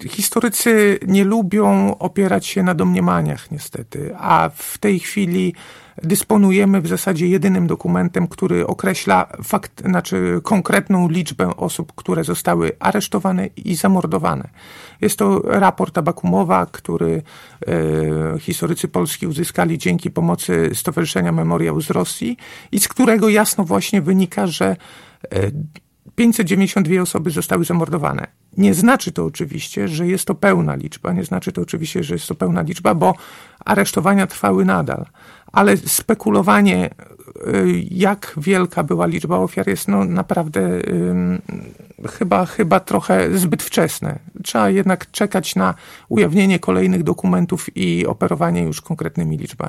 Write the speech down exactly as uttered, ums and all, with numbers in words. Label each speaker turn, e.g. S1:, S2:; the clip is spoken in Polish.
S1: historycy nie lubią opierać się na domniemaniach niestety, a w tej chwili dysponujemy w zasadzie jedynym dokumentem, który określa fakt, znaczy konkretną liczbę osób, które zostały aresztowane i zamordowane. Jest to raport Abakumowa, który e, historycy polski uzyskali dzięki pomocy Stowarzyszenia Memoriał z Rosji i z którego jasno właśnie wynika, że e, pięćset dziewięćdziesiąt dwie osoby zostały zamordowane. Nie znaczy to oczywiście, że jest to pełna liczba, nie znaczy to oczywiście, że jest to pełna liczba, bo aresztowania trwały nadal. Ale spekulowanie, jak wielka była liczba ofiar, jest no naprawdę um, chyba, chyba trochę zbyt wczesne. Trzeba jednak czekać na ujawnienie kolejnych dokumentów i operowanie już konkretnymi liczbami.